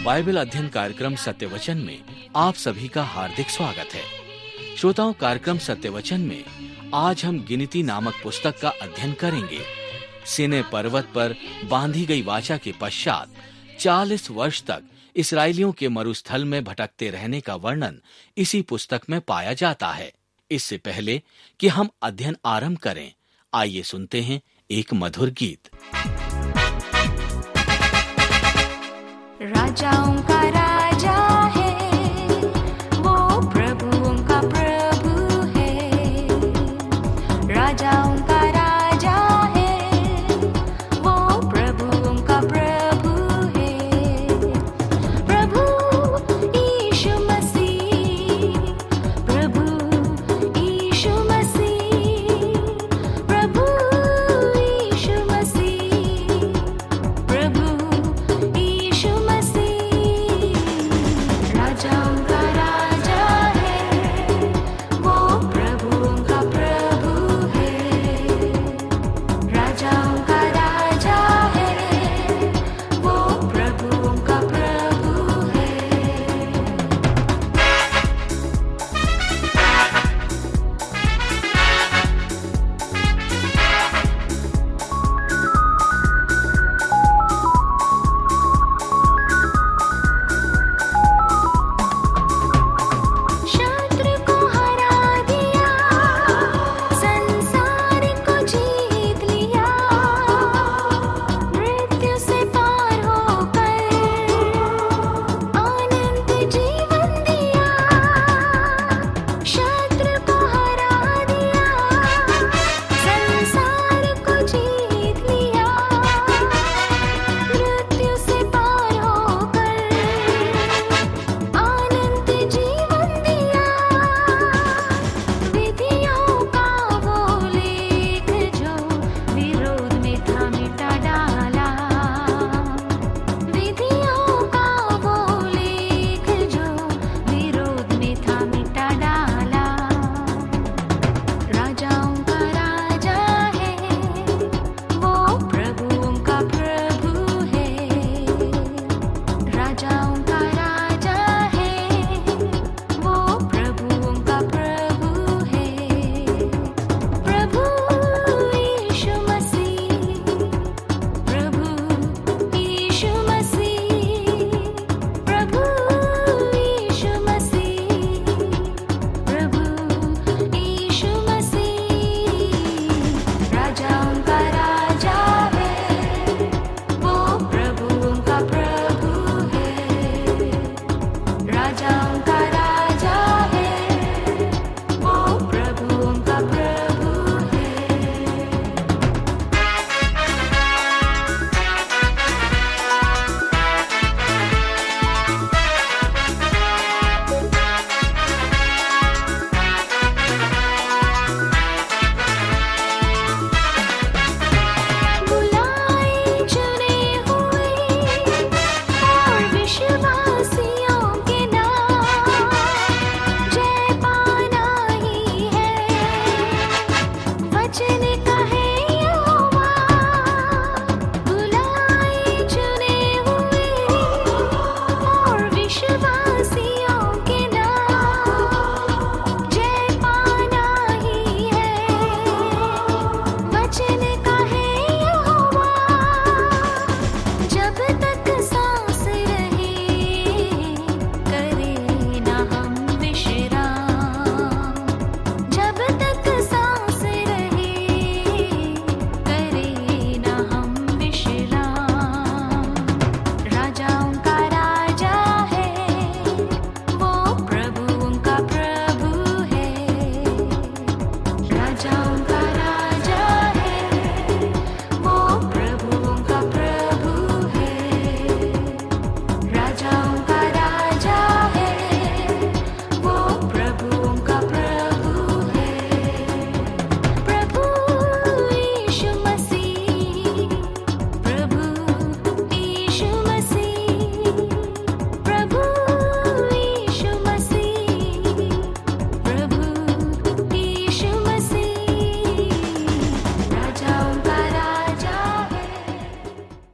Bible अध्ययन कार्यक्रम सत्य वचन में आप सभी का हार्दिक स्वागत है। श्रोताओं, कार्यक्रम सत्य वचन में आज हम गिनती नामक पुस्तक का अध्ययन करेंगे। सीनै पर्वत पर बांधी गई वाचा के पश्चात 40 वर्ष तक इस्राएलियों के मरुस्थल में भटकते रहने का वर्णन इसी पुस्तक में पाया जाता है। इससे पहले कि हम अध्ययन आरंभ करें, आइए सुनते हैं एक मधुर गीत। राजाओं का राजा है, वो प्रभुओं का प्रभु है। राजाओं का राजा है, वो प्रभुओं का प्रभु है। प्रभु यीशु मसीह, प्रभु यीशु मसीह, प्रभु यीशु मसीह, प्रभु यीशु मसीह।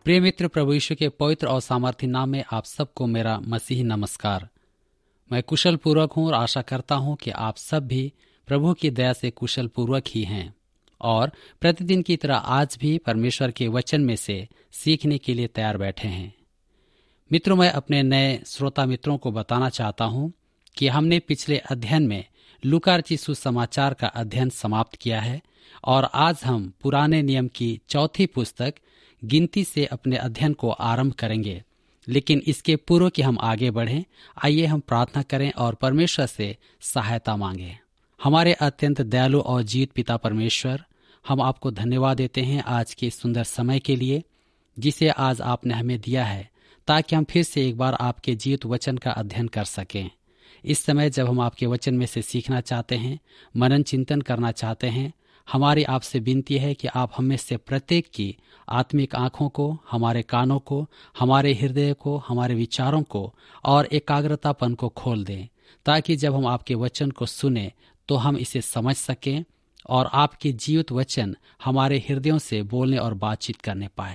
प्रिय मित्र, प्रभु यीशु के पवित्र और सामर्थी नाम में आप सबको मेरा मसीही नमस्कार। मैं कुशल पूर्वक हूँ और आशा करता हूँ कि आप सब भी प्रभु की दया से कुशल पूर्वक ही हैं और प्रतिदिन की तरह आज भी परमेश्वर के वचन में से सीखने के लिए तैयार बैठे हैं। मित्रों, मैं अपने नए श्रोता मित्रों को बताना चाहता हूँ कि हमने पिछले अध्ययन में लूका रचित सुसमाचार का अध्ययन समाप्त किया है और आज हम पुराने नियम की चौथी पुस्तक गिनती से अपने अध्ययन को आरंभ करेंगे। लेकिन इसके पूर्व कि हम आगे बढ़ें, आइए हम प्रार्थना करें और परमेश्वर से सहायता मांगें। हमारे अत्यंत दयालु और जीवित पिता परमेश्वर, हम आपको धन्यवाद देते हैं आज के सुंदर समय के लिए जिसे आज आपने हमें दिया है, ताकि हम फिर से एक बार आपके जीवित वचन का अध्ययन कर सकें। इस समय जब हम आपके वचन में से सीखना चाहते हैं, मनन चिंतन करना चाहते हैं, हमारी आपसे विनती है कि आप हमें से प्रत्येक की आत्मिक आंखों को, हमारे कानों को, हमारे हृदय को, हमारे विचारों को और एकाग्रतापन को खोल दें, ताकि जब हम आपके वचन को सुने तो हम इसे समझ सकें और आपके जीवित वचन हमारे हृदयों से बोलने और बातचीत करने पाए।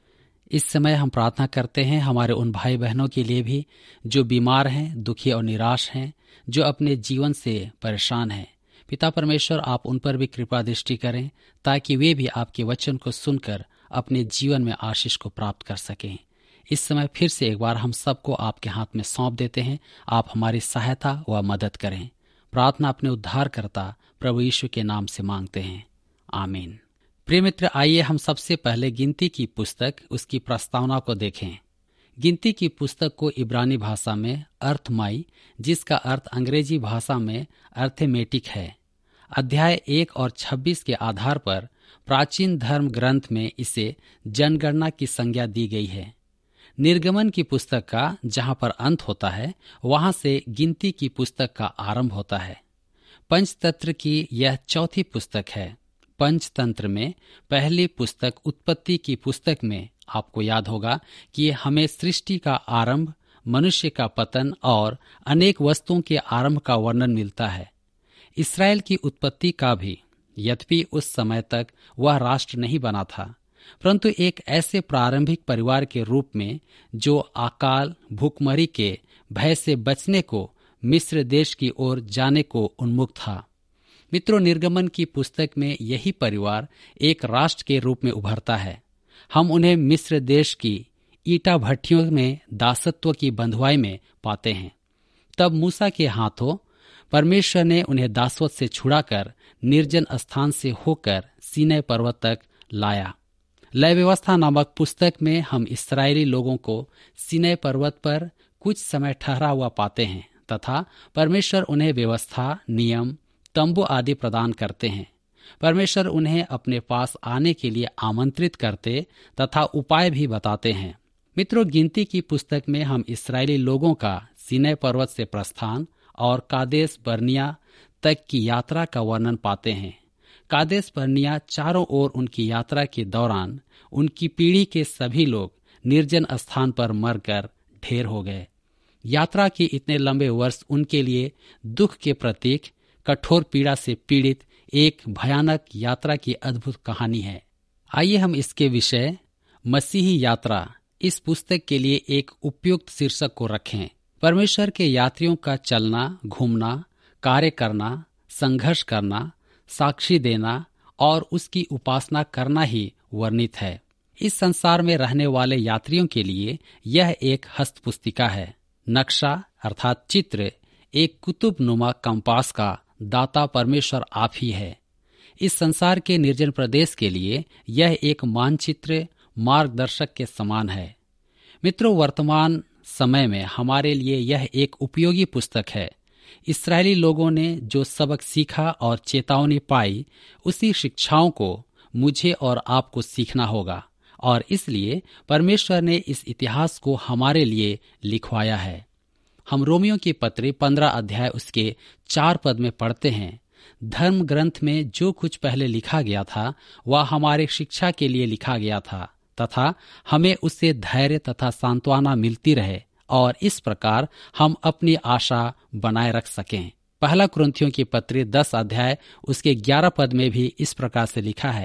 इस समय हम प्रार्थना करते हैं हमारे उन भाई बहनों के लिए भी जो बीमार हैं, दुखी और निराश हैं, जो अपने जीवन से परेशान हैं। पिता परमेश्वर, आप उन पर भी कृपा दृष्टि करें ताकि वे भी आपके वचन को सुनकर अपने जीवन में आशीष को प्राप्त कर सकें। इस समय फिर से एक बार हम सबको आपके हाथ में सौंप देते हैं। आप हमारी सहायता व मदद करें। प्रार्थना अपने उद्धारकर्ता प्रभु यीशु के नाम से मांगते हैं, आमीन। प्रिय मित्र, आइए हम सबसे पहले गिनती की पुस्तक उसकी प्रस्तावना को देखें। गिनती की पुस्तक को इब्रानी भाषा में अर्थमाई, जिसका अर्थ अंग्रेजी भाषा में अर्थमेटिक है, अध्याय 1 और 26 के आधार पर प्राचीन धर्म ग्रंथ में इसे जनगणना की संज्ञा दी गई है। निर्गमन की पुस्तक का जहां पर अंत होता है, वहां से गिनती की पुस्तक का आरंभ होता है। पंचतंत्र की यह चौथी पुस्तक है। पंचतंत्र में पहली पुस्तक उत्पत्ति की पुस्तक में आपको याद होगा कि हमें सृष्टि का आरंभ, मनुष्य का पतन और अनेक वस्तुओं के आरंभ का वर्णन मिलता है। इस्राएल की उत्पत्ति का भी, यद्यपि उस समय तक वह राष्ट्र नहीं बना था, परंतु एक ऐसे प्रारंभिक परिवार के रूप में जो अकाल भूखमरी के भय से बचने को मिस्र देश की ओर जाने को उन्मुख था। मित्रों, निर्गमन की पुस्तक में यही परिवार एक राष्ट्र के रूप में उभरता है। हम उन्हें मिस्र देश की ईटा भट्टियों में दासत्व की बंधुआई में पाते हैं। तब मूसा के हाथों परमेश्वर ने उन्हें दासवत से छुड़ाकर निर्जन स्थान से होकर सीनै पर्वत तक लाया। लय व्यवस्था नामक पुस्तक में हम इस्राएली लोगों को सीनै पर्वत पर कुछ समय ठहरा हुआ पाते हैं तथा परमेश्वर उन्हें व्यवस्था, नियम, तंबू आदि प्रदान करते हैं। परमेश्वर उन्हें अपने पास आने के लिए आमंत्रित करते तथा उपाय भी बताते हैं। मित्रों, गिनती की पुस्तक में हम इस्राएली लोगों का सीनै पर्वत से प्रस्थान और कादेश बर्निया तक की यात्रा का वर्णन पाते हैं। कादेश बर्निया चारों ओर उनकी यात्रा के दौरान उनकी पीढ़ी के सभी लोग निर्जन स्थान पर मरकर ढेर हो गए। यात्रा के इतने लंबे वर्ष उनके लिए दुख के प्रतीक, कठोर पीड़ा से पीड़ित एक भयानक यात्रा की अद्भुत कहानी है। आइए हम इसके विषय मसीही यात्रा इस पुस्तक के लिए एक उपयुक्त शीर्षक को रखें। परमेश्वर के यात्रियों का चलना, घूमना, कार्य करना, संघर्ष करना, साक्षी देना और उसकी उपासना करना ही वर्णित है। इस संसार में रहने वाले यात्रियों के लिए यह एक हस्तपुस्तिका है। नक्शा अर्थात चित्र एक कुतुबनुमा कंपास का दाता परमेश्वर आप ही है। इस संसार के निर्जन प्रदेश के लिए यह एक मानचित्र, मार्गदर्शक के समान है। मित्रों, वर्तमान समय में हमारे लिए यह एक उपयोगी पुस्तक है। इस्राएली लोगों ने जो सबक सीखा और चेतावनी पाई, उसी शिक्षाओं को मुझे और आपको सीखना होगा और इसलिए परमेश्वर ने इस इतिहास को हमारे लिए लिखवाया है। हम रोमियो की पत्री 15 अध्याय उसके 4 पद में पढ़ते हैं, धर्म ग्रंथ में जो कुछ पहले लिखा गया था वह हमारे शिक्षा के लिए लिखा गया था तथा हमें उससे धैर्य तथा सांत्वना मिलती रहे और इस प्रकार हम अपनी आशा बनाए रख सकें। पहला कुरिन्थियों की पत्री 10 अध्याय उसके 11 पद में भी इस प्रकार से लिखा है,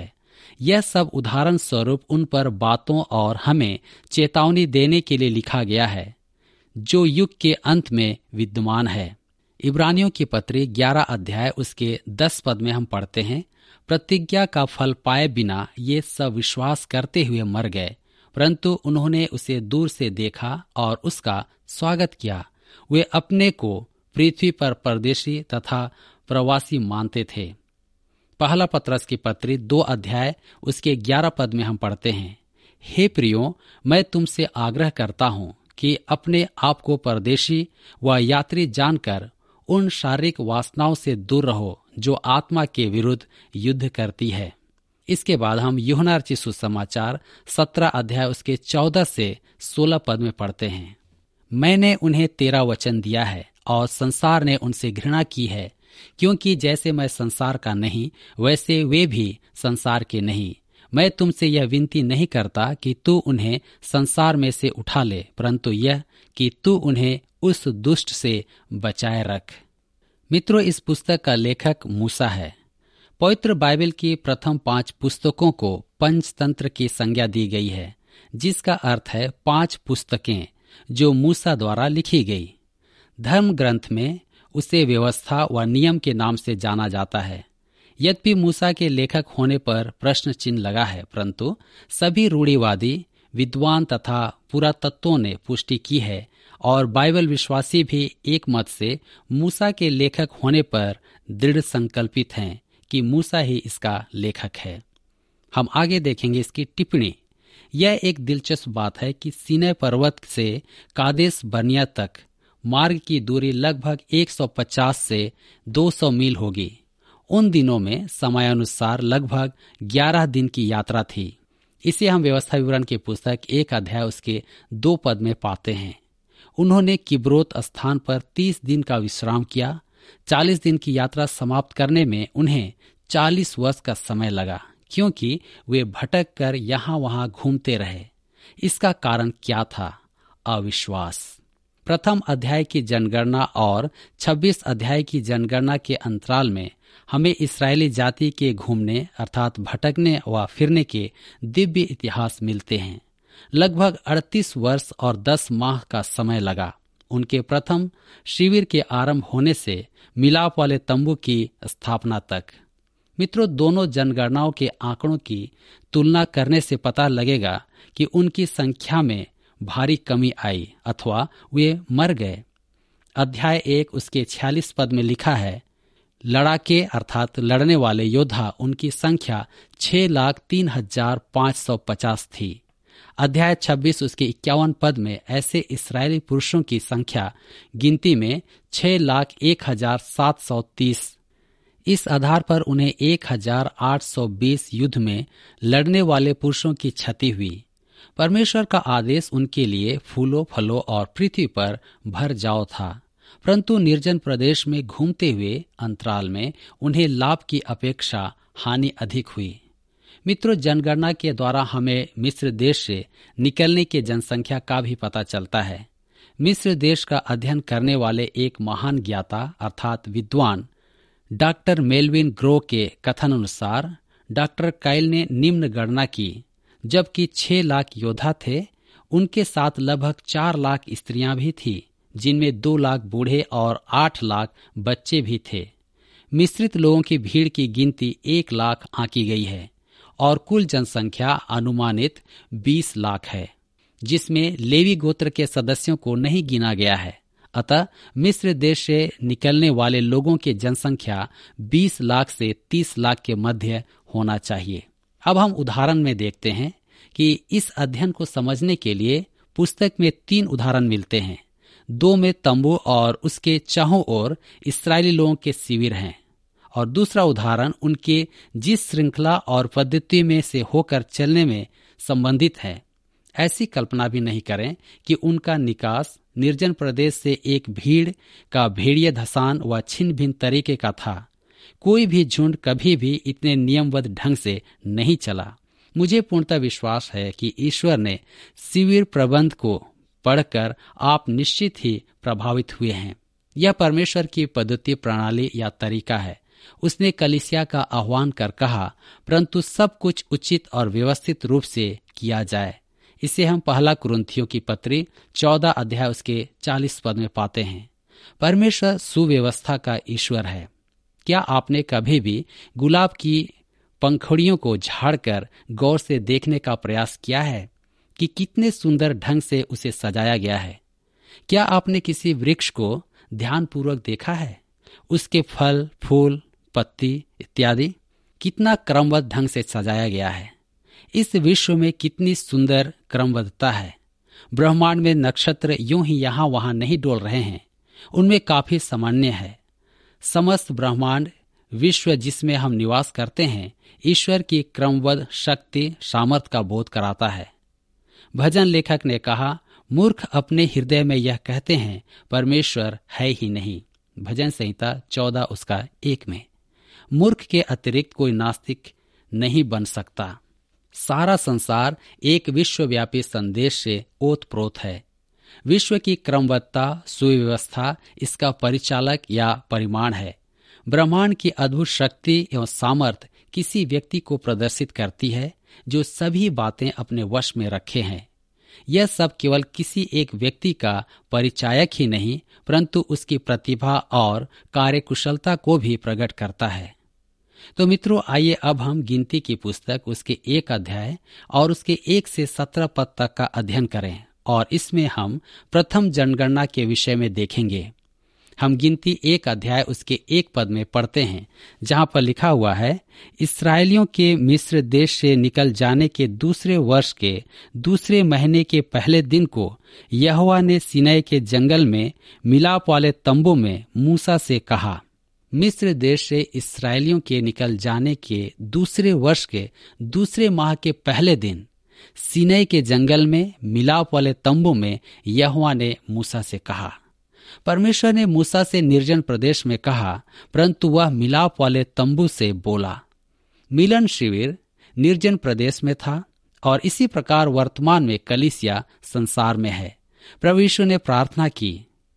यह सब उदाहरण स्वरूप उन पर बातों और हमें चेतावनी देने के लिए लिखा गया है जो युग के अंत में विद्यमान है। इब्रानियों की पत्री 11 अध्याय उसके 10 पद में हम पढ़ते हैं, प्रतिज्ञा का फल पाए बिना ये सब विश्वास करते हुए मर गए, परंतु उन्होंने उसे दूर से देखा और उसका स्वागत किया। वे अपने को पृथ्वी पर परदेशी तथा प्रवासी मानते थे। पहला पत्रस की पत्री 2 अध्याय उसके 11 पद में हम पढ़ते हैं, हे प्रियो, मैं तुमसे आग्रह करता हूं कि अपने आप को परदेशी व यात्री जानकर उन शारीरिक वासनाओं से दूर रहो जो आत्मा के विरुद्ध युद्ध करती है। इसके बाद हम यूहन्ना रचित सुसमाचार 17 अध्याय उसके 14 से 16 पद में पढ़ते हैं, मैंने उन्हें तेरा वचन दिया है और संसार ने उनसे घृणा की है, क्योंकि जैसे मैं संसार का नहीं वैसे वे भी संसार के नहीं। मैं तुमसे यह विनती नहीं करता कि तू उन्हें संसार में से उठा ले, परंतु यह कि तू उन्हें उस दुष्ट से बचाए रख। मित्रों, इस पुस्तक का लेखक मूसा है। पवित्र बाइबल की प्रथम 5 पुस्तकों को पंचतंत्र की संज्ञा दी गई है, जिसका अर्थ है 5 पुस्तकें जो मूसा द्वारा लिखी गई। धर्म ग्रंथ में उसे व्यवस्था व नियम के नाम से जाना जाता है। यद्यपि मूसा के लेखक होने पर प्रश्न चिन्ह लगा है, परंतु सभी रूढ़िवादी विद्वान तथा पुरातत्वों ने पुष्टि की है और बाइबल विश्वासी भी एक मत से मूसा के लेखक होने पर दृढ़ संकल्पित हैं कि मूसा ही इसका लेखक है। हम आगे देखेंगे इसकी टिप्पणी। यह एक दिलचस्प बात है कि सीनै पर्वत से कादेश बर्निया तक मार्ग की दूरी लगभग 150 से 200 मील होगी। उन दिनों में समयानुसार लगभग 11 दिन की यात्रा थी। इसे हम व्यवस्था विवरण की पुस्तक 1 अध्याय उसके 2 पद में पाते हैं। उन्होंने किब्रोत स्थान पर 30 दिन का विश्राम किया। 40 दिन की यात्रा समाप्त करने में उन्हें 40 वर्ष का समय लगा, क्योंकि वे भटक कर यहाँ वहाँ घूमते रहे। इसका कारण क्या था? अविश्वास। प्रथम अध्याय की जनगणना और 26 अध्याय की जनगणना के अंतराल में हमें इस्राएली जाति के घूमने अर्थात भटकने व फिरने के दिव्य इतिहास मिलते हैं। लगभग 38 वर्ष और 10 माह का समय लगा उनके प्रथम शिविर के आरंभ होने से मिलाप वाले तंबू की स्थापना तक। मित्रों, दोनों जनगणनाओं के आंकड़ों की तुलना करने से पता लगेगा कि उनकी संख्या में भारी कमी आई अथवा वे मर गए। अध्याय 1 उसके 46 पद में लिखा है, लड़ाके अर्थात लड़ने वाले योद्धा उनकी संख्या 6,03,550 थी। अध्याय 26 उसके 51 पद में ऐसे इस्राएली पुरुषों की संख्या गिनती में 6,01,730। इस आधार पर उन्हें 1,820 युद्ध में लड़ने वाले पुरुषों की क्षति हुई। परमेश्वर का आदेश उनके लिए फूलों फलों और पृथ्वी पर भर जाओ था, परंतु निर्जन प्रदेश में घूमते हुए अंतराल में उन्हें लाभ की अपेक्षा हानि अधिक हुई। मित्रों, जनगणना के द्वारा हमें मिस्र देश से निकलने की जनसंख्या का भी पता चलता है। मिस्र देश का अध्ययन करने वाले एक महान ज्ञाता अर्थात विद्वान डॉक्टर मेलविन ग्रो के कथन अनुसार डॉक्टर काइल ने निम्न गणना की। जबकि 6 लाख योद्धा थे, उनके साथ लगभग 4 लाख स्त्रियां भी थी, जिनमें 2 लाख बूढ़े और 8 लाख बच्चे भी थे। मिश्रित लोगों की भीड़ की गिनती 1 लाख आंकी गई है और कुल जनसंख्या अनुमानित 20 लाख है, जिसमें लेवी गोत्र के सदस्यों को नहीं गिना गया है। अतः मिस्र देश से निकलने वाले लोगों की जनसंख्या 20 लाख से 30 लाख के मध्य होना चाहिए। अब हम उदाहरण में देखते हैं कि इस अध्ययन को समझने के लिए पुस्तक में 3 उदाहरण मिलते हैं। 2 में तंबू और उसके चारों ओर इस्राएली लोगों के शिविर हैं, और दूसरा उदाहरण उनके जिस श्रृंखला और पद्धति में से होकर चलने में संबंधित है। ऐसी कल्पना भी नहीं करें कि उनका निकास निर्जन प्रदेश से एक भीड़ का भेड़िया धसान व छिन्न भिन्न तरीके का था। कोई भी झुंड कभी भी इतने नियमबद्ध ढंग से नहीं चला। मुझे पूर्णतः विश्वास है कि ईश्वर ने शिविर प्रबंध को पढ़कर आप निश्चित ही प्रभावित हुए हैं। यह परमेश्वर की पद्धति प्रणाली या तरीका है। उसने कलीसिया का आह्वान कर कहा, परंतु सब कुछ उचित और व्यवस्थित रूप से किया जाए। इसे हम पहला कुरिन्थियों की पत्री 14 अध्याय उसके 40 पद में पाते हैं। परमेश्वर सुव्यवस्था का ईश्वर है। क्या आपने कभी भी गुलाब की पंखुड़ियों को झाड़कर गौर से देखने का प्रयास किया है कि कितने सुंदर ढंग से उसे सजाया गया है? क्या आपने किसी वृक्ष को ध्यानपूर्वक देखा है? उसके फल, फूल, पत्ती इत्यादि कितना क्रमबद्ध ढंग से सजाया गया है। इस विश्व में कितनी सुंदर क्रमबद्धता है। ब्रह्मांड में नक्षत्र यूं ही यहाँ वहां नहीं डोल रहे हैं, उनमें काफी सामान्य है। समस्त ब्रह्मांड विश्व जिसमें हम निवास करते हैं ईश्वर की क्रमबद्ध शक्ति सामर्थ का बोध कराता है। भजन लेखक ने कहा, मूर्ख अपने हृदय में यह कहते हैं, परमेश्वर है ही नहीं। भजन संहिता 14 उसका 1 में। मूर्ख के अतिरिक्त कोई नास्तिक नहीं बन सकता। सारा संसार एक विश्वव्यापी संदेश से ओतप्रोत है। विश्व की क्रमबद्धता, सुव्यवस्था इसका परिचालक या परिमाण है। ब्रह्मांड की अद्भुत शक्ति एवं सामर्थ किसी व्यक्ति को प्रदर्शित करती है जो सभी बातें अपने वश में रखे हैं। यह सब केवल किसी एक व्यक्ति का परिचायक ही नहीं, परंतु उसकी प्रतिभा और कार्यकुशलता को भी प्रकट करता है। तो मित्रों, आइए अब हम गिनती की पुस्तक उसके 1 अध्याय और उसके 1 से 17 पद तक का अध्ययन करें और इसमें हम प्रथम जनगणना के विषय में देखेंगे। हम गिनती 1 अध्याय उसके 1 पद में पढ़ते हैं, जहां पर लिखा हुआ है, इस्राएलियों के मिस्र देश से निकल जाने के दूसरे वर्ष के दूसरे महीने के पहले दिन को यहोवा ने सीनै के जंगल में मिलाप वाले तंबू में मूसा से कहा। मिस्र देश से इस्राएलियों के निकल जाने के दूसरे वर्ष के दूसरे माह के पहले दिन सीनै के जंगल में मिलाप वाले तंबू में यहोवा ने मूसा से कहा। परमेश्वर ने मूसा से निर्जन प्रदेश में कहा, परंतु वह मिलाप वाले तंबू से बोला। मिलन शिविर निर्जन प्रदेश में था और इसी प्रकार वर्तमान में कलीसिया संसार में है। प्रभु यीशु ने प्रार्थना की,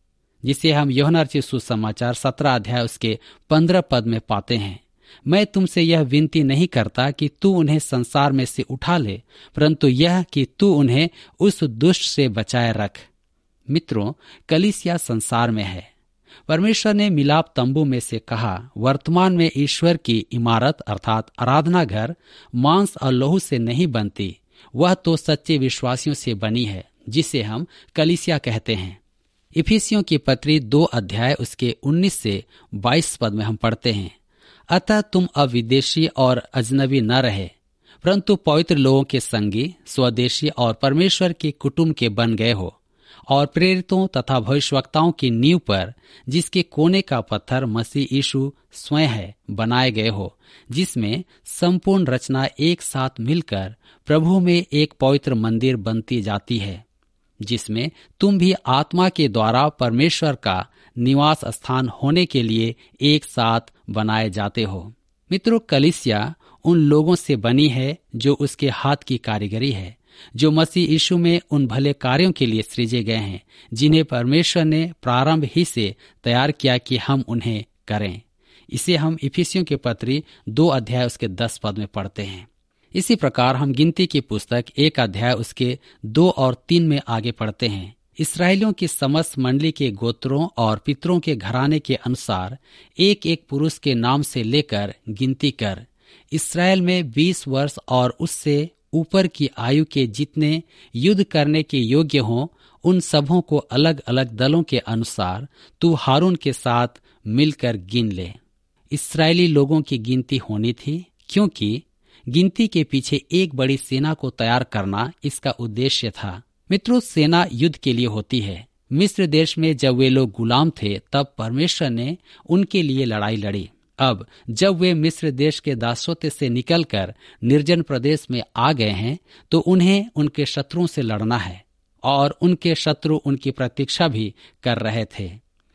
जिसे हम यूहन्ना रचित सुसमाचार 17 अध्याय उसके 15 पद में पाते हैं, मैं तुमसे यह विनती नहीं करता कि तू उन्हें संसार में से उठा ले, परंतु यह कि तू उन्हें उस दुष्ट से बचाए रख। मित्रों, कलीसिया संसार में है। परमेश्वर ने मिलाप तंबू में से कहा। वर्तमान में ईश्वर की इमारत अर्थात आराधना घर मांस और लहू से नहीं बनती, वह तो सच्चे विश्वासियों से बनी है, जिसे हम कलीसिया कहते हैं। इफिसियों की पत्री 2 अध्याय उसके 19 से 22 पद में हम पढ़ते हैं, अतः तुम अब विदेशी और अजनबी न रहे, परंतु पवित्र लोगों के संगी, स्वदेशी और परमेश्वर के कुटुंब के बन गए हो, और प्रेरितों तथा भविष्यवक्ताओं की नींव पर, जिसके कोने का पत्थर मसीह यीशु स्वयं है, बनाए गए हो, जिसमें संपूर्ण रचना एक साथ मिलकर प्रभु में एक पवित्र मंदिर बनती जाती है, जिसमें तुम भी आत्मा के द्वारा परमेश्वर का निवास स्थान होने के लिए एक साथ बनाए जाते हो। मित्रों, कलीसिया उन लोगों से बनी है जो उसके हाथ की कारीगरी है, जो मसीह यीशु में उन भले कार्यों के लिए सृजे गए हैं, जिन्हें परमेश्वर ने प्रारंभ ही से तैयार किया कि हम उन्हें करें। इसे हम इफिसियों के पत्री 2 अध्याय उसके 10 पद में पढ़ते हैं। इसी प्रकार हम गिनती की पुस्तक 1 अध्याय उसके 2 और 3 में आगे पढ़ते हैं। इस्राएलियों की समस्त मंडली के गोत्रों और पितरों के घराने के अनुसार एक एक पुरुष के नाम से लेकर गिनती कर। इस्राएल में 20 वर्ष और उससे ऊपर की आयु के जितने युद्ध करने के योग्य हों, उन सबों को अलग अलग दलों के अनुसार तू हारून के साथ मिलकर गिन ले। इस्राएली लोगों की गिनती होनी थी, क्योंकि गिनती के पीछे एक बड़ी सेना को तैयार करना इसका उद्देश्य था। मित्रों, सेना युद्ध के लिए होती है। मिस्र देश में जब वे लोग गुलाम थे, तब परमेश्वर ने उनके लिए लड़ाई लड़ी। अब जब वे मिस्र देश के दासत्व से निकलकर निर्जन प्रदेश में आ गए हैं, तो उन्हें उनके शत्रुओं से लड़ना है, और उनके शत्रु उनकी प्रतीक्षा भी कर रहे थे।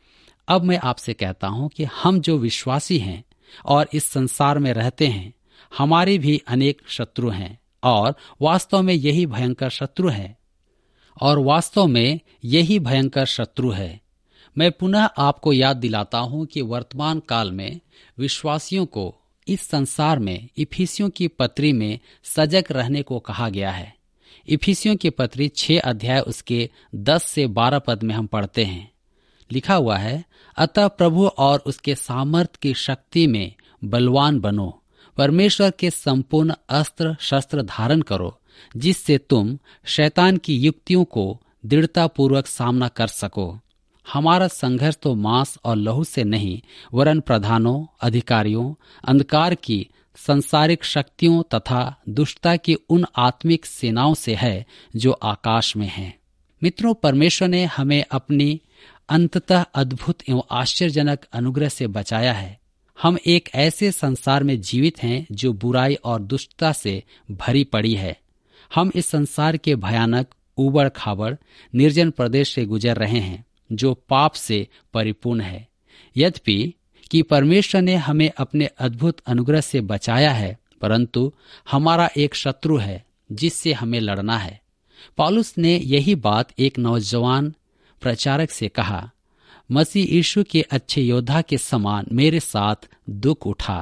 अब मैं आपसे कहता हूं कि हम जो विश्वासी हैं और इस संसार में रहते हैं, हमारे भी अनेक शत्रु हैं, और वास्तव में यही भयंकर शत्रु है। मैं पुनः आपको याद दिलाता हूं कि वर्तमान काल में विश्वासियों को इस संसार में इफिसियों की पत्री में सजग रहने को कहा गया है। इफिसियों की पत्री 6 अध्याय उसके 10 से 12 पद में हम पढ़ते हैं। लिखा हुआ है, अतः प्रभु और उसके सामर्थ की शक्ति में बलवान बनो, परमेश्वर के संपूर्ण अस्त्र शस्त्र धारण करो, जिससे तुम शैतान की युक्तियों को दृढ़ता पूर्वक सामना कर सको। हमारा संघर्ष तो मांस और लहू से नहीं, वरन प्रधानों, अधिकारियों, अंधकार की संसारिक शक्तियों तथा दुष्टता की उन आत्मिक सेनाओं से है जो आकाश में हैं। मित्रों, परमेश्वर ने हमें अपनी अंततः अद्भुत एवं आश्चर्यजनक अनुग्रह से बचाया है। हम एक ऐसे संसार में जीवित हैं जो बुराई और दुष्टता से भरी पड़ी है। हम इस संसार के भयानक, उबड़ खाबड़, निर्जन प्रदेश से गुजर रहे हैं जो पाप से परिपूर्ण है। यद्यपि कि परमेश्वर ने हमें अपने अद्भुत अनुग्रह से बचाया है, परंतु हमारा एक शत्रु है जिससे हमें लड़ना है। पौलुस ने यही बात एक नौजवान प्रचारक से कहा, मसीह यीशु के अच्छे योद्धा के समान मेरे साथ दुख उठा।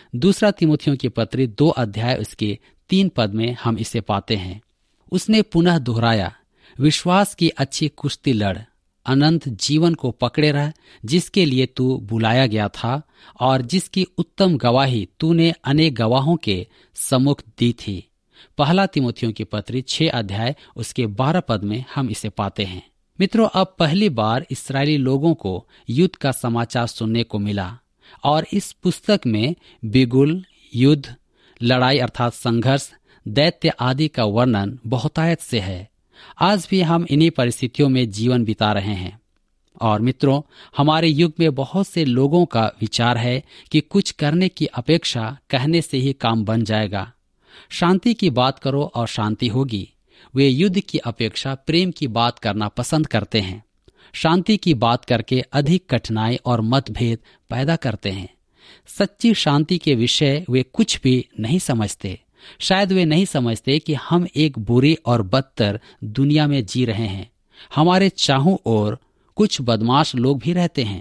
2 तिमुथियों की पत्री 2 अध्याय उसके 3 पद में हम इसे पाते हैं। उसने पुनः दोहराया, विश्वास की अच्छी कुश्ती लड़, अनंत जीवन को पकड़े रह, जिसके लिए तू बुलाया गया था और जिसकी उत्तम गवाही तूने अनेक गवाहों के सम्मुख दी थी। 1 तिमुथियों की पत्री 6 अध्याय उसके 12 पद में हम इसे पाते हैं। मित्रों, अब पहली बार इस्राएली लोगों को युद्ध का समाचार सुनने को मिला और इस पुस्तक में बिगुल, युद्ध, लड़ाई अर्थात संघर्ष, दैत्य आदि का वर्णन बहुतायत से है। आज भी हम इन्हीं परिस्थितियों में जीवन बिता रहे हैं और मित्रों, हमारे युग में बहुत से लोगों का विचार है कि कुछ करने की अपेक्षा कहने से ही काम बन जाएगा। शांति की बात करो और शांति होगी। वे युद्ध की अपेक्षा प्रेम की बात करना पसंद करते हैं। शांति की बात करके अधिक कठिनाई और मतभेद पैदा करते हैं। सच्ची शांति के विषय वे कुछ भी नहीं समझते। शायद वे नहीं समझते कि हम एक बुरी और बदतर दुनिया में जी रहे हैं। हमारे चारों ओर कुछ बदमाश लोग भी रहते हैं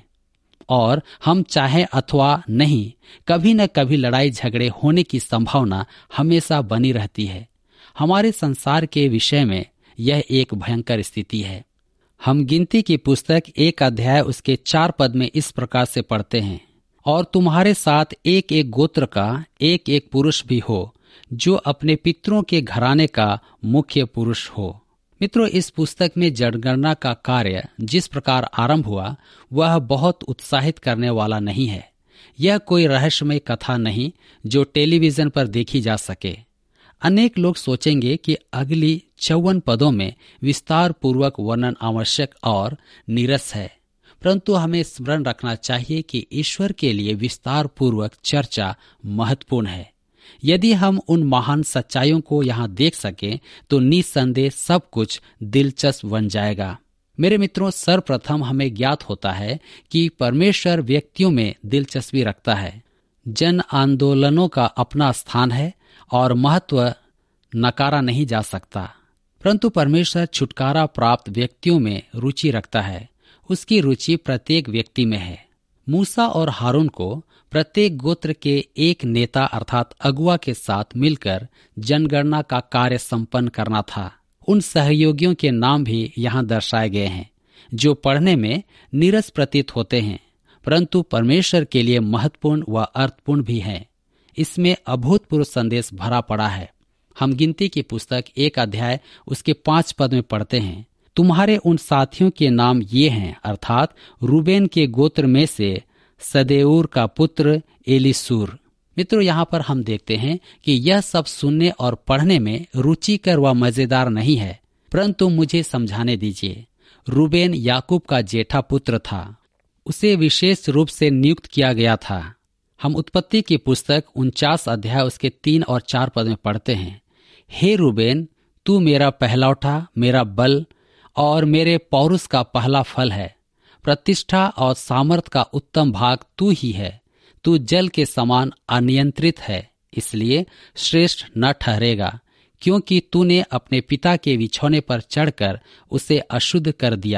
और हम चाहे अथवा नहीं, कभी न कभी लड़ाई झगड़े होने की संभावना हमेशा बनी रहती है। हमारे संसार के विषय में यह एक भयंकर स्थिति है। हम गिनती की पुस्तक 1 अध्याय उसके 4 पद में इस प्रकार से पढ़ते हैं, और तुम्हारे साथ एक एक गोत्र का एक एक पुरुष भी हो, जो अपने पितरों के घराने का मुख्य पुरुष हो। मित्रों, इस पुस्तक में जनगणना का कार्य जिस प्रकार आरंभ हुआ वह बहुत उत्साहित करने वाला नहीं है। यह कोई रहस्यमय कथा नहीं जो टेलीविजन पर देखी जा सके। अनेक लोग सोचेंगे कि अगली 54 पदों में विस्तार पूर्वक वर्णन आवश्यक और नीरस है, परंतु हमें स्मरण रखना चाहिए कि ईश्वर के लिए विस्तार पूर्वक चर्चा महत्वपूर्ण है। यदि हम उन महान सच्चाइयों को यहाँ देख सकें तो निस्संदेह सब कुछ दिलचस्प बन जाएगा। मेरे मित्रों, सर्वप्रथम हमें ज्ञात होता है कि परमेश्वर व्यक्तियों में दिलचस्पी रखता है। जन आंदोलनों का अपना स्थान है और महत्व नकारा नहीं जा सकता, परंतु परमेश्वर छुटकारा प्राप्त व्यक्तियों में रुचि रखता है। उसकी रुचि प्रत्येक व्यक्ति में है। मूसा और हारून को प्रत्येक गोत्र के एक नेता अर्थात अगुआ के साथ मिलकर जनगणना का कार्य संपन्न करना था। उन सहयोगियों के नाम भी यहाँ दर्शाए गए हैं जो पढ़ने में नीरस प्रतीत होते हैं, परंतु परमेश्वर के लिए महत्वपूर्ण व अर्थपूर्ण भी हैं। इसमें अभूतपूर्व संदेश भरा पड़ा है। हम गिनती की पुस्तक 1 अध्याय उसके 5 पद में पढ़ते हैं, तुम्हारे उन साथियों के नाम ये हैं, अर्थात रूबेन के गोत्र में से सदेऊर का पुत्र एलीसूर। मित्रों, यहाँ पर हम देखते हैं कि यह सब सुनने और पढ़ने में रुचिकर व मजेदार नहीं है, परंतु मुझे समझाने दीजिए। रूबेन याकूब का जेठा पुत्र था, उसे विशेष रूप से नियुक्त किया गया था। हम उत्पत्ति की पुस्तक 49 अध्याय उसके 3 और 4 पद में पढ़ते हैं, हे रूबेन, तू मेरा पहलौठा, मेरा बल और मेरे पौरुष का पहला फल है। प्रतिष्ठा और सामर्थ का उत्तम भाग तू ही है। तू जल के समान अनियंत्रित है, इसलिए श्रेष्ठ न ठहरेगा, क्योंकि तूने अपने पिता के बिछौने पर चढ़कर उसे अशुद्ध कर दिया।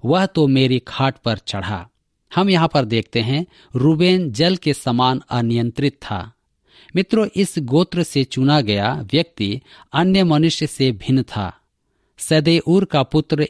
वह तो मेरी खाट पर चढ़ा। हम यहाँ पर देखते हैं रूबेन जल के समान अनियंत्रित था। मित्रों, इस गोत्र से चुना गया व्यक्ति अन्य मनुष्य से भिन्न था। सदेऊर का पुत्र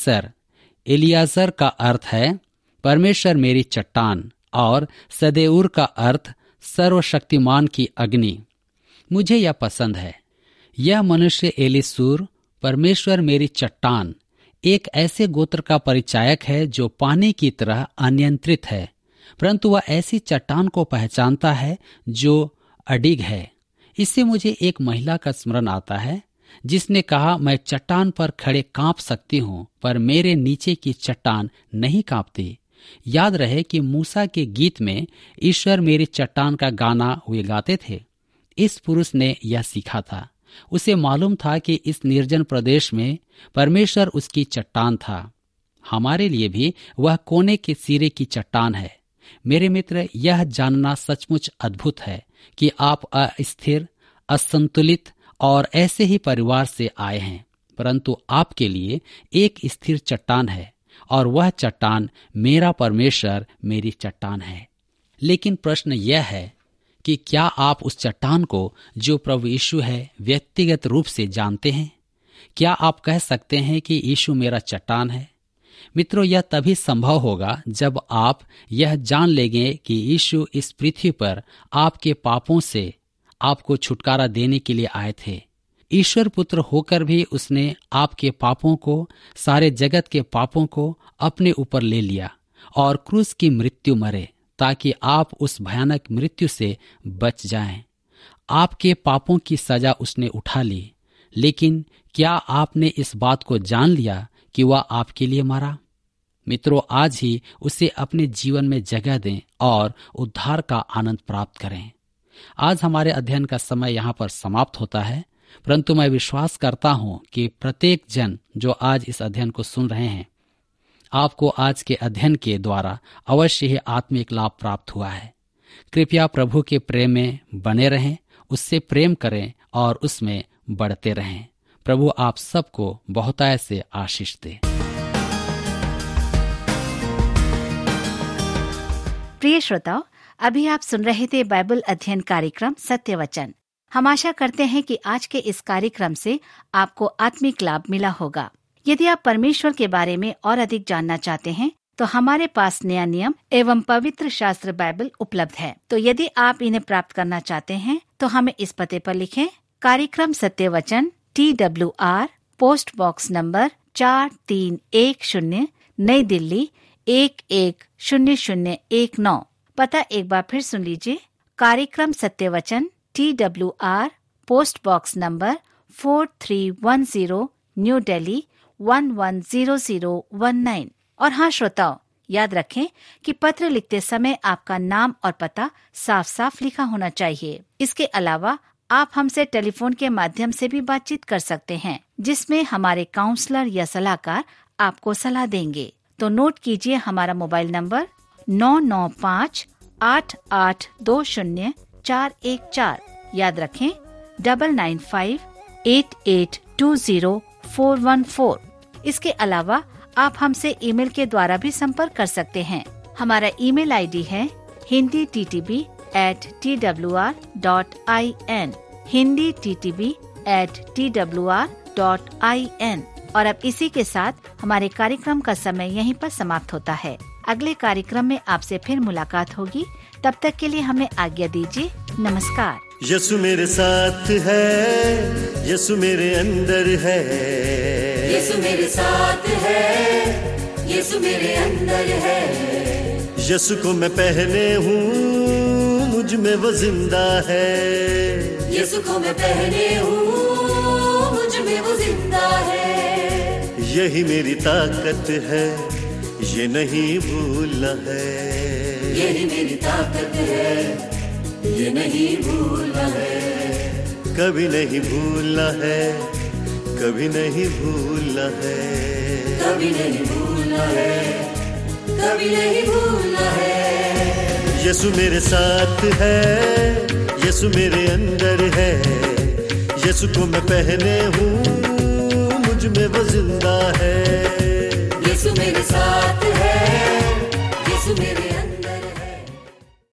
एलियाजर का अर्थ है परमेश्वर मेरी चट्टान, और सदेऊर का अर्थ सर्वशक्तिमान की अग्नि। मुझे यह पसंद है। यह मनुष्य एलीसूर, परमेश्वर मेरी चट्टान, एक ऐसे गोत्र का परिचायक है जो पानी की तरह अनियंत्रित है, परंतु वह ऐसी चट्टान को पहचानता है जो अडिग है। इससे मुझे एक महिला का स्मरण आता है जिसने कहा, मैं चट्टान पर खड़े कांप सकती हूँ, पर मेरे नीचे की चट्टान नहीं कांपती। याद रहे कि मूसा के गीत में ईश्वर मेरी चट्टान का गाना वे गाते थे। इस पुरुष ने यह सीखा था। उसे मालूम था कि इस निर्जन प्रदेश में परमेश्वर उसकी चट्टान था। हमारे लिए भी वह कोने के सिरे की चट्टान है। मेरे मित्र, यह जानना सचमुच अद्भुत है कि आप अस्थिर, असंतुलित और ऐसे ही परिवार से आए हैं, परंतु आपके लिए एक स्थिर चट्टान है, और वह चट्टान मेरा परमेश्वर मेरी चट्टान है। लेकिन प्रश्न यह है कि क्या आप उस चट्टान को जो प्रभु यीशु है व्यक्तिगत रूप से जानते हैं? क्या आप कह सकते हैं कि यीशु मेरा चट्टान है? मित्रों, यह तभी संभव होगा जब आप यह जान लेंगे कि यीशु इस पृथ्वी पर आपके पापों से आपको छुटकारा देने के लिए आए थे। ईश्वर पुत्र होकर भी उसने आपके पापों को, सारे जगत के पापों को अपने ऊपर ले लिया और क्रूस की मृत्यु मरे, ताकि आप उस भयानक मृत्यु से बच जाएं। आपके पापों की सजा उसने उठा ली। लेकिन क्या आपने इस बात को जान लिया कि वह आपके लिए मरा? मित्रों, आज ही उसे अपने जीवन में जगह दें और उद्धार का आनंद प्राप्त करें। आज हमारे अध्ययन का समय यहाँ पर समाप्त होता है, परंतु मैं विश्वास करता हूँ कि प्रत्येक जन जो आज इस अध्ययन को सुन रहे हैं, आपको आज के अध्ययन के द्वारा अवश्य ही आत्मिक लाभ प्राप्त हुआ है। कृपया प्रभु के प्रेम में बने रहें, उससे प्रेम करें और उसमें बढ़ते रहें। प्रभु आप सबको बहुतायत से आशीष दे। प्रिय श्रोताओ, अभी आप सुन रहे थे बाइबल अध्ययन कार्यक्रम सत्य वचन। हम आशा करते हैं कि आज के इस कार्यक्रम से आपको आत्मिक लाभ मिला होगा। यदि आप परमेश्वर के बारे में और अधिक जानना चाहते हैं तो हमारे पास नया नियम एवं पवित्र शास्त्र बाइबल उपलब्ध है। तो यदि आप इन्हें प्राप्त करना चाहते हैं तो हमें इस पते पर लिखें। कार्यक्रम सत्य वचन, TWR, पोस्ट बॉक्स नंबर 4310, नई दिल्ली 110019। पता एक बार फिर सुन लीजिए। कार्यक्रम सत्य वचन, TWR, post box number 4310, New Delhi 110019। और हाँ श्रोताओ, याद रखें कि पत्र लिखते समय आपका नाम और पता साफ साफ लिखा होना चाहिए। इसके अलावा आप हमसे टेलीफोन के माध्यम से भी बातचीत कर सकते हैं, जिसमें हमारे काउंसलर या सलाहकार आपको सलाह देंगे। तो नोट कीजिए हमारा मोबाइल नंबर 9958820414। याद रखें 9958820414। इसके अलावा आप हमसे ईमेल के द्वारा भी संपर्क कर सकते हैं। हमारा ईमेल आईडी है hinditb@twr.in, hinditb@twr.in। और अब इसी के साथ हमारे कार्यक्रम का समय यहीं पर समाप्त होता है। अगले कार्यक्रम में आपसे फिर मुलाकात होगी। तब तक के लिए हमें आज्ञा दीजिए। नमस्कार। यीशु मेरे साथ है, यीशु मेरे अंदर है, यीशु मेरे साथ है, यीशु मेरे अंदर है। यीशु को मैं पहने हूँ, मुझ में वो जिंदा है। यीशु को मैं पहने हूँ, मुझ में वो जिंदा है। यही मेरी ताकत है, ये नहीं भूलना है। यही मेरी ताकत है, ये नहीं भूलना है। कभी नहीं भूलना है, कभी नहीं भूलना है, कभी नहीं भूलना है, कभी नहीं भूलना है। यीशु मेरे साथ है, यीशु मेरे अंदर है। यीशु को मैं पहने हूँ, मुझ में वो जिंदा है। यीशु मेरे साथ